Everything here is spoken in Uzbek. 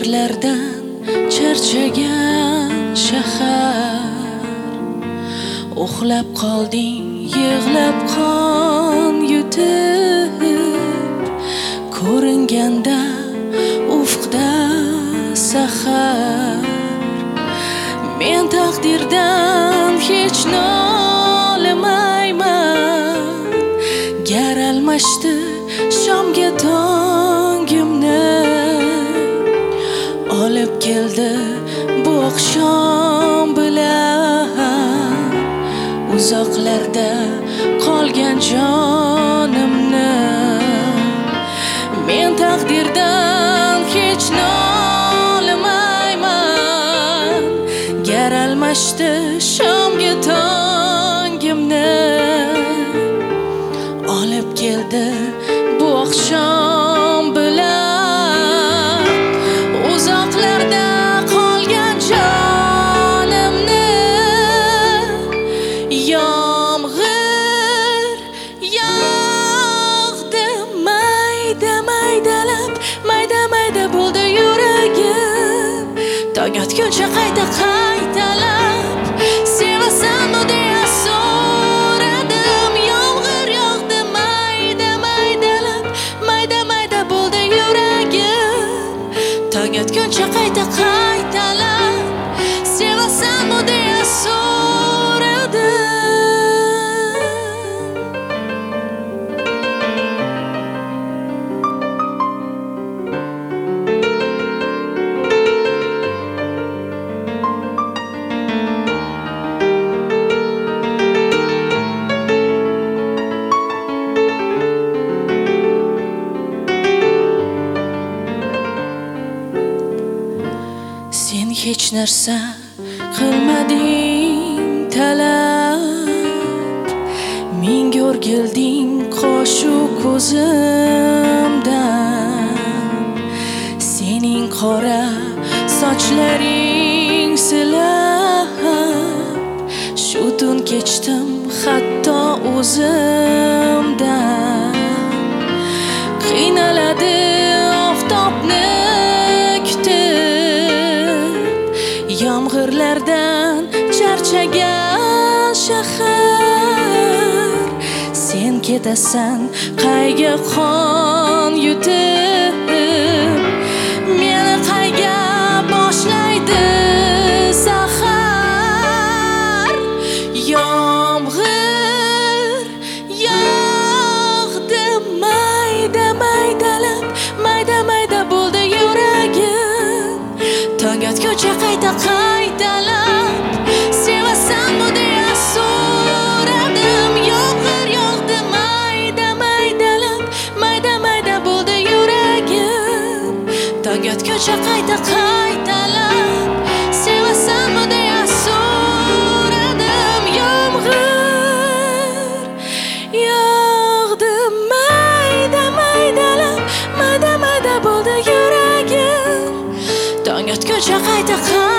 Yomg'irlardan charchagan shahar, uxlab qolding yig'lab qon yutib, ko'ringanda ufqda sahar. Men taqdirdan hech nolimayman, gar almashdi shomga tongimni, olib keldi bu oqshom bilan uzoqlarda qolgan jonimni. Men taqdirdan hech nolimayman, gar almashdi shomga tongimni, olib keldi bu oqshom bilan uzoqlarda qolgan jonimni. Yomg'ir yog'di mayda maydalab, mayda mayda bo'ldi yuragim. Tong otguncha qayta qaytalab sevasanmi deya so'radim. Yomg'ir yog'di mayda maydalab, mayda mayda bo'ldi yuragim. Tong otguncha qayta qaytalab sevasanmi deya so'radim. Sen hech narsa qilmading talab, menga o'rgilding qoshu ko'zimdan. Sening qora sochlaring silab, shu tun kechdim hatto o'zimdan. Qiynaladi oftobni yomg'irlardan charchagan shahar. Sen ketasan qayga qon yutib, meni qayga boshlaydi sahar. Yomg'ir yog'di mayda maydalab, mayda mayda bo'ldi yuragim. Tong otguncha qayta qaytalab sevasanmi deya so'radim. Yomg'ir yog'di mayda maydalab, mayda mayda bo'ldi yuragim. Tong otguncha qayta qaytalab sevasanmi deya so'radim. Yomg'ir yog'di mayda maydalab, mayda mayda bo'ldi yuragim. Tong otguncha qayta